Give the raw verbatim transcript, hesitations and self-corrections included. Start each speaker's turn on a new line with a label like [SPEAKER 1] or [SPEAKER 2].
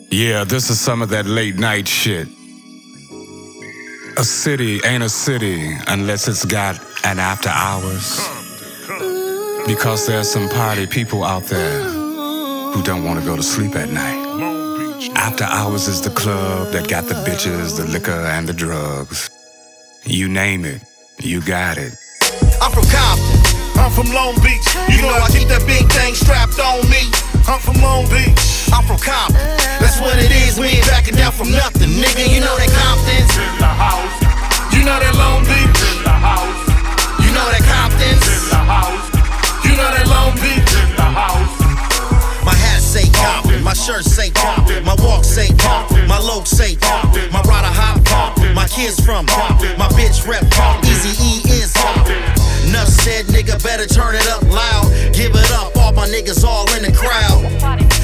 [SPEAKER 1] Yeah, this is some of that late night shit. A city ain't a city unless it's got an after hours. Because there's some party people out there who don't want to go to sleep at night. After hours is the club that got the bitches, the liquor, and the drugs. You name it, you got it.
[SPEAKER 2] I'm from Compton.
[SPEAKER 3] I'm from Long Beach.
[SPEAKER 2] You know I keep that big thing strapped on me.
[SPEAKER 3] I'm from Long Beach.
[SPEAKER 2] I'm from Compton. That's what it is. We ain't backing down from nothing, nigga. You know that Compton's
[SPEAKER 3] in the house. You know that Long Beach in the house.
[SPEAKER 2] You know that Compton's
[SPEAKER 3] in the house. You know that Long Beach in the house.
[SPEAKER 2] My hat say Compton, my shirt say Compton, my walk say Compton, my look say Compton, my rider hop Compton, my kids from Compton, my bitch rep Compton, Easy E is Compton. Nuff said, nigga, better turn it up loud. Give it up, all my niggas all in the crowd.